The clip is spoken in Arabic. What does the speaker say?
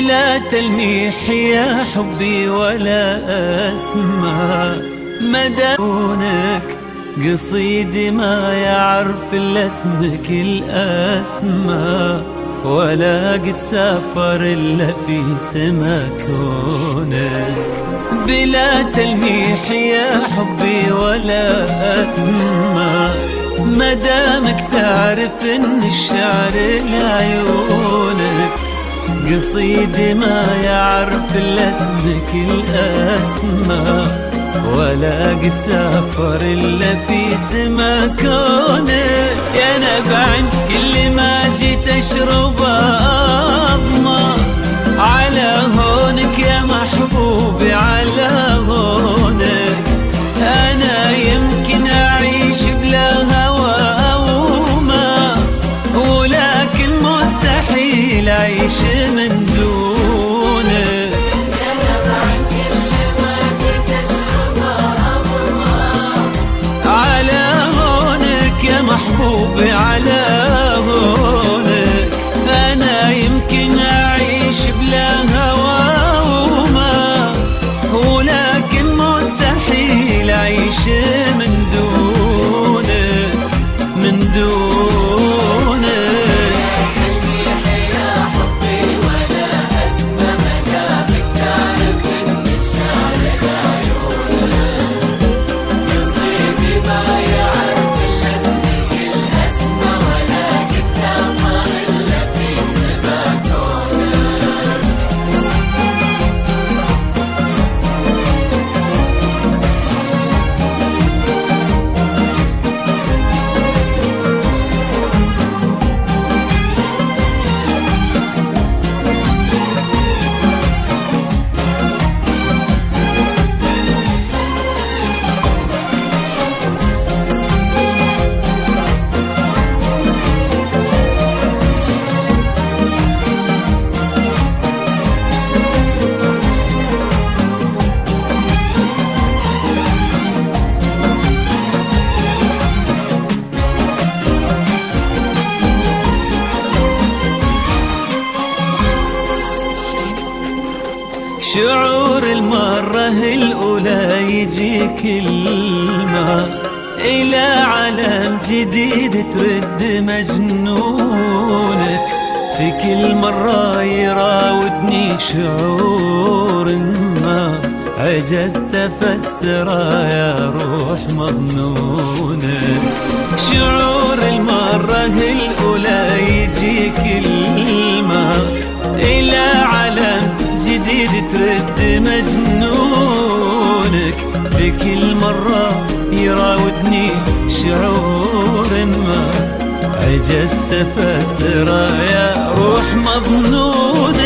بلا تلميح يا حبي ولا أسمع مدونك، قصيدي ما يعرف إلا اسمك الأسمى، ولا قد سافر إلا في سما كونك. بلا تلميح يا حبي ولا أسمع مدامك تعرف إن الشعر لعيونك، قصيدي ما يعرف إلا اسمك الأسمى، ولا قد سافر إلا في سما كونك. يا نبع كل ما جيت أشرب أضمى على هونك يا محبوبي على هونك. أنا يمكن أعيش بلا هوى أو ما، ولكن مستحيل أعيش من دونك. يا نبع كل ما جيت أشرب أضمى على هونك يا محبوبي على هونك. أنا يمكن أعيش بلا هوى وما، ولكن مستحيل أعيش من دونك من دونك. شعور المرة الأولى يجي كلمة إلى عالم جديد ترد مجنونك. في كل مرة يراودني شعور ما عجزت أفسره يا روح مظنونك. شعور المرة الأولى يجي كلمة إلى عالم جديد ترد مجنونك. في كل مرة يراودني شعور ما عجزت أفسره يا روح مظنونك.